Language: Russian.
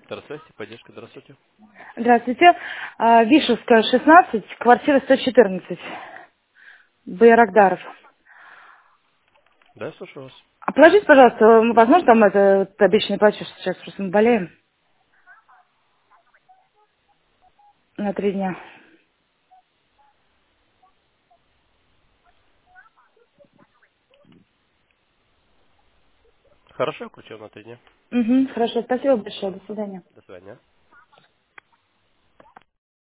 Здравствуйте, поддержка, здравствуйте. Здравствуйте. Вишевская, 16, квартира 114, Байрагдаров. Да, я слушаю вас. А положите, пожалуйста, возможно, там это вот обещанный платеж, сейчас просто мы болеем на 3 дня. Хорошо, включил на 3 дня. Угу, хорошо, спасибо большое, до свидания. До свидания.